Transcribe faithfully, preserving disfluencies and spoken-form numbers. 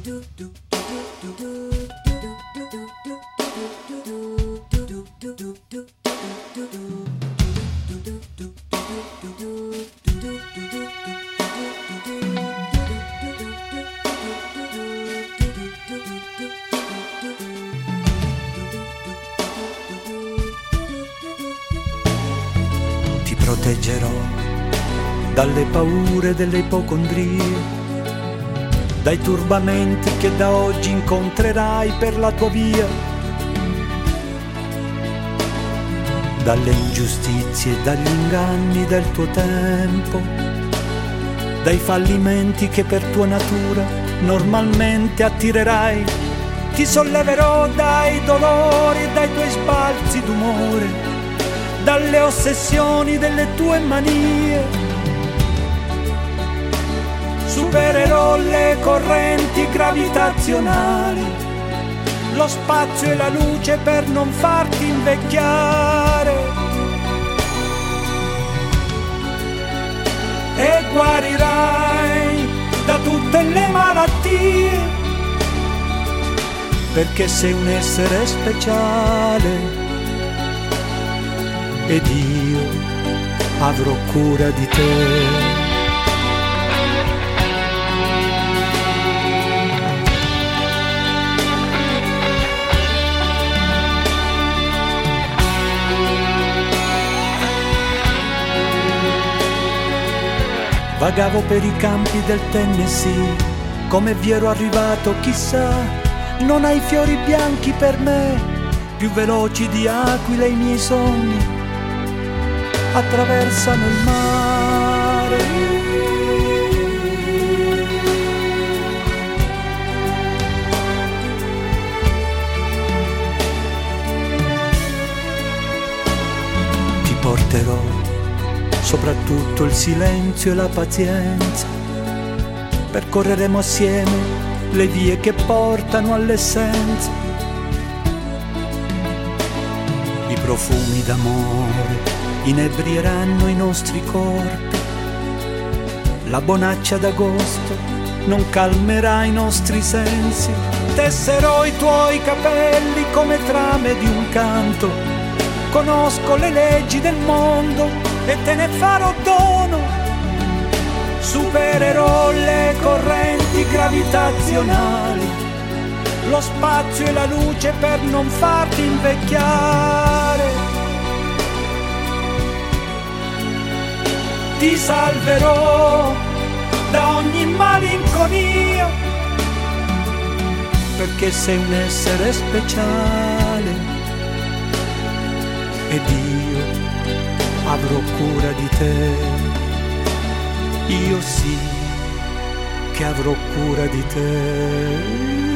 Ti proteggerò dalle paure delle ipocondrie, dai turbamenti che da oggi incontrerai per la tua via, dalle ingiustizie e dagli inganni del tuo tempo, dai fallimenti che per tua natura normalmente attirerai. Ti solleverò dai dolori e dai tuoi sbalzi d'umore, dalle ossessioni delle tue manie. Supererò le correnti gravitazionali, lo spazio e la luce per non farti invecchiare. E guarirai da tutte le malattie, perché sei un essere speciale ed io avrò cura di te. Vagavo per i campi del Tennessee, come vi ero arrivato chissà. Non hai fiori bianchi per me, più veloci di aquile i miei sogni attraversano il mare. Ti porterò soprattutto il silenzio e la pazienza, percorreremo assieme le vie che portano all'essenza. I profumi d'amore inebrieranno i nostri corpi, la bonaccia d'agosto non calmerà i nostri sensi. Tesserò i tuoi capelli come trame di un canto, conosco le leggi del mondo e te ne farò dono. Supererò le correnti gravitazionali, lo spazio e la luce per non farti invecchiare. Ti salverò da ogni malinconia, perché sei un essere speciale ed io avrò cura di te. Io sì che avrò cura di te.